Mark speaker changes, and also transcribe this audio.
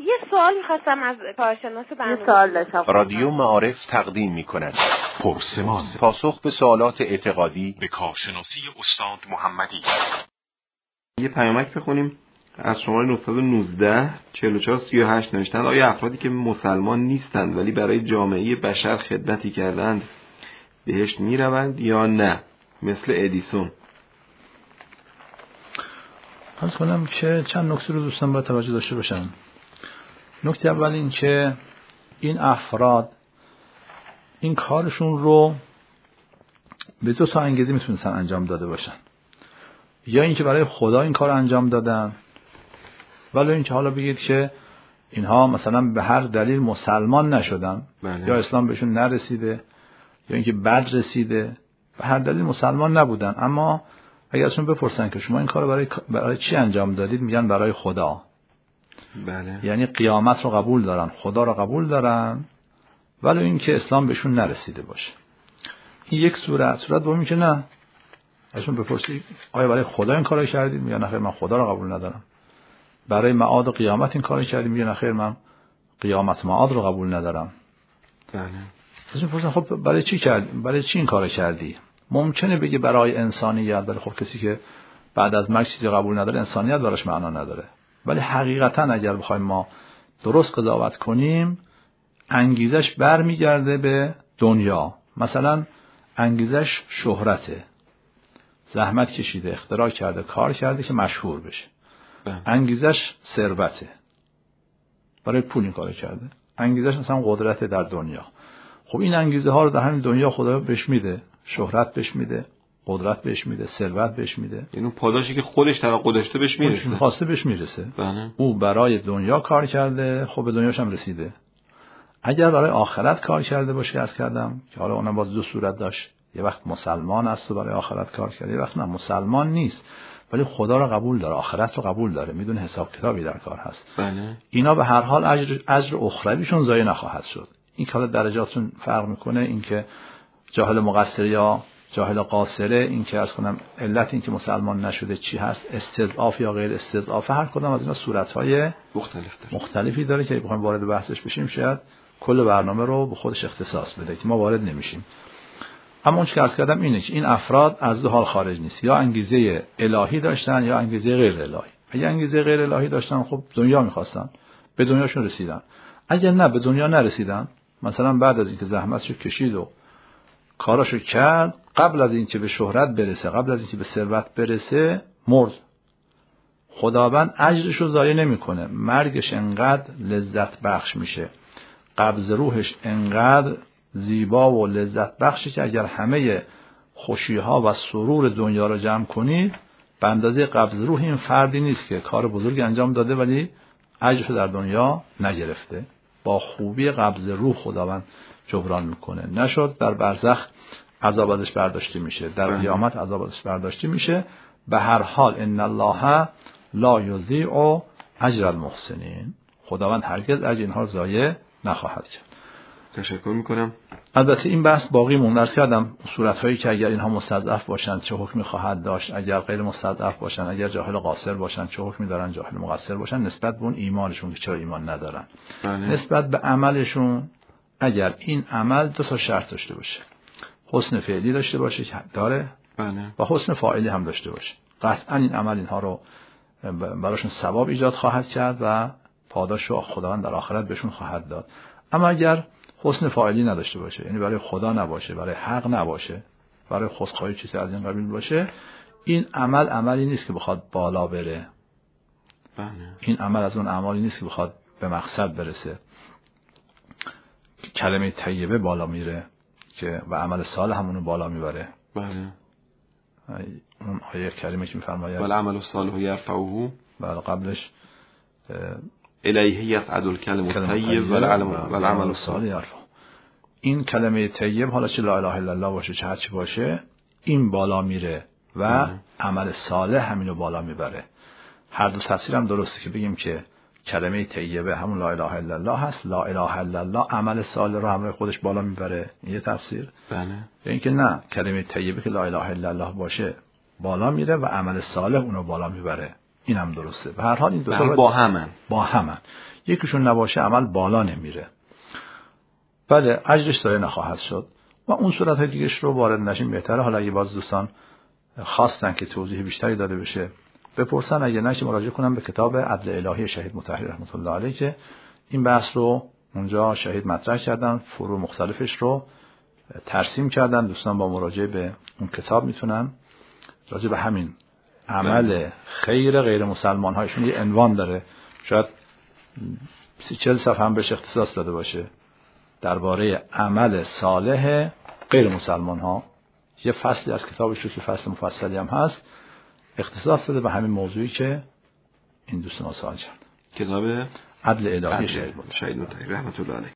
Speaker 1: یه سوال می‌خواستم از کارشناس برنامه.
Speaker 2: یه سوال داشتم.
Speaker 3: رادیو معارف تقدیم می‌کند پرسمان، پاسخ به سوالات اعتقادی به کارشناسی استاد محمدی.
Speaker 4: یه پیامک بخونیم از شماره 919 4438 نوشتن آیا افرادی که مسلمان نیستند ولی برای جامعه بشر خدمتی کردند بهشت میروند یا نه، مثل ادیسون؟
Speaker 5: عرض کنم که چند نکته رو دوستان باید توجه داشته باشن. نکته اول این که این افراد این کارشون رو به دو تا انگیزه میتونستن انجام داده باشن، یا اینکه برای خدا این کار انجام دادن، ولی اینکه حالا بگید که اینها مثلا به هر دلیل مسلمان نشدن، یا اسلام بهشون نرسیده، یا اینکه بد رسیده، به هر دلیل مسلمان نبودن، اما اگر ازشون بپرسن که شما این کار برای چی انجام دادید، میگن برای خدا.
Speaker 4: بله.
Speaker 5: یعنی قیامت رو قبول دارن، خدا رو قبول دارن، ولی اینکه اسلام بهشون نرسیده باشه. این یک صورت دومی که نه، ازشون بپرسید آیا برای خدا این کارو کردید، میگن نه خیر من خدا رو قبول ندارم. برای معاد و قیامت این کارو کردید، میگن نه خیر من قیامت معاد رو قبول ندارم.
Speaker 4: بله.
Speaker 5: ازشون پرسیدن خب برای چی کردی؟ برای چی این کارو کردی؟ ممکنه بگه برای انسانیت، ولی خب کسی که بعد از مرگ چیزی قبول نداره انسانیت براش معنا نداره. ولی حقیقتا اگر بخوایم ما درست قضاوت کنیم، انگیزش برمیگرده به دنیا. مثلا انگیزش شهرته، زحمت کشیده، اختراع کرده، کار کرده که مشهور بشه. انگیزش ثروته، برای پول این کارو کرده. انگیزش مثلا قدرت در دنیا. خب این انگیزه ها رو در همین دنیا خدا بهش میده، شهرت بهش میده، قدرت بهش میده، ثروت بهش میده.
Speaker 4: اینو پاداشی که خودش توقع داشته بهش میرسه،
Speaker 5: خواسته بهش میرسه.
Speaker 4: بله.
Speaker 5: او برای دنیا کار کرده، خب به دنیاش هم رسیده. اگر برای آخرت کار کرده باشه، عرض کردم که حالا اونم باز دو صورت داشت، یه وقت مسلمان است و برای آخرت کار کرده، یه وقت نه مسلمان نیست ولی خدا رو قبول داره، آخرت رو قبول داره، میدونه حساب کتابی در کار هست.
Speaker 4: بله.
Speaker 5: اینا به هر حال اجر اخرویشون ضایع نخواهد شد. این که حالا درجاتون فرق میکنه، این که جاهل مقصر یا جاهل قاصره، این که از کنم علت این که مسلمان نشده چی هست، استضعاف یا غیر استضعاف، هر کدام از اینا صورت‌های مختلفی داره که بخوایم وارد بحثش بشیم شاید کل برنامه رو به خودش اختصاص بده که ما وارد نمیشیم. اما اون چیزی که عرض کردم اینه که این افراد از دو حال خارج نیست، یا انگیزه الهی داشتن یا انگیزه غیر الهی. اگه انگیزه غیر الهی داشتن خب دنیا می‌خواستن، به دنیاشون رسیدن. اگر نه به دنیا نرسیدن، مثلا بعد از اینکه زحمتشو کشید و کاراشو کرد، قبل از اینکه به شهرت برسه، قبل از اینکه به ثروت برسه، مرد. خداوند اجرشو ضایع نمیکنه. مرگش انقدر لذت بخش میشه، قبض روحش انقدر زیبا و لذت بخشه که اگر همه خوشی‌ها و سرور دنیا رو جمع کنید، به اندازه قبض روح این فردی نیست که کار بزرگ انجام داده ولی اجرشو در دنیا نگرفته. با خوبی قبض روح خداوند جبران میکنه. نشد در برزخ عذاب ازش برداشته میشه، در قیامت عذاب ازش برداشته میشه. به هر حال ان الله لا یضیع اجر المحسنین، خداوند هرگز اجر اینها ضایع نخواهد کرد.
Speaker 4: تشکر میکنم.
Speaker 5: البته این بحث باقی مونده کردم، صورت‌هایی که اگر اینها مستضعف باشن چه حکمی خواهد داشت، اگر غیر مستضعف باشن، اگر جاهل قاصر باشن چه حکمی دارن، جاهل مقصر باشن نسبت به اون ایمانشون که چرا ایمان ندارن. نسبت به عملشون، اگر این عمل دو تا شرط داشته باشه، حسن فعلی داشته باشه که داره، و حسن فاعلی هم داشته باشه، قطعا این عمل اینها رو براشون ثواب ایجاد خواهد کرد و پاداش رو خداوند در آخرت بهشون خواهد داد. اما اگر حسن فاعلی نداشته باشه، یعنی برای خدا نباشه، برای حق نباشه، برای خودخواهی چیزی از این قبیل باشه، این عمل عملی نیست که بخواد بالا بره. این عمل از اون اعمالی نیست که بخواد به مقصد برسه. کلمه طیبه بالا میره که و عمل صالح همونو بالا میبره. اون آیه کریمه که میفرماید
Speaker 4: والعمل الصالح یرفعه،
Speaker 5: بله قبلش
Speaker 4: الیه یصعد الکلم الطیب والعمل الصالح یرفعه.
Speaker 5: این کلمه طیب حالا چه لا اله الا الله باشه چه هرچی باشه، این بالا میره و عمل صالح همینو بالا میبره. هر دو تفسیر هم درسته که بگیم که کلمه طیبه همون لا اله الا الله هست، لا اله الا الله عمل صالح رو همراه خودش بالا میبره، یه تفسیر. یعنی که نه، کلمه طیبه که لا اله الا الله باشه بالا میره و عمل صالح اونو بالا میبره، این هم درسته. به هر حال این دو تا
Speaker 4: با همن.
Speaker 5: یکیشون نباشه عمل بالا نمیره. بله اجرش ضایع نخواهد شد. و اون صورت‌های دیگه‌اش رو وارد نشیم بهتره. حالا اگه باز دوستان خواستن که توضیح بیشتری داده بشه بپرسن، اگه نشه مراجعه کنم به کتاب عدل الهی شهید مطهری رحمت الله علیه که این بحث رو اونجا شهید مطرح کردن، فروع مختلفش رو ترسیم کردن. دوستان با مراجعه به اون کتاب میتونن راجع به همین عمل خیر غیر مسلمان هایشون یه عنوان داره، شاید 30-40 صفحه هم بهش اختصاص داده باشه، درباره عمل صالح غیر مسلمان ها. یه فصلی از کتابش رو که فصل مفصلی هم هست اختصاص داده به همین موضوعی که این دوستان سوال کردن.
Speaker 4: کتاب
Speaker 5: عدل الهی شهید
Speaker 4: مطهری رحمت الله علیه.